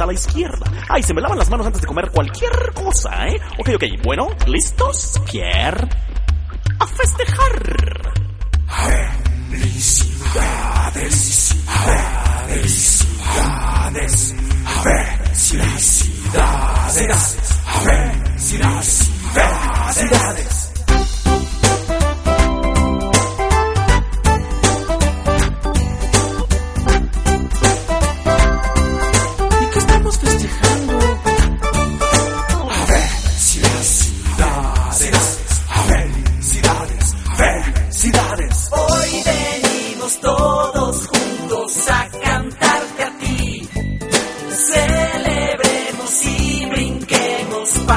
a la izquierda. Ay, se me lavan las manos antes de comer cualquier cosa, ¿eh? Ok, bueno, ¿listos, Pierre? ¡A festejar! Felicidades.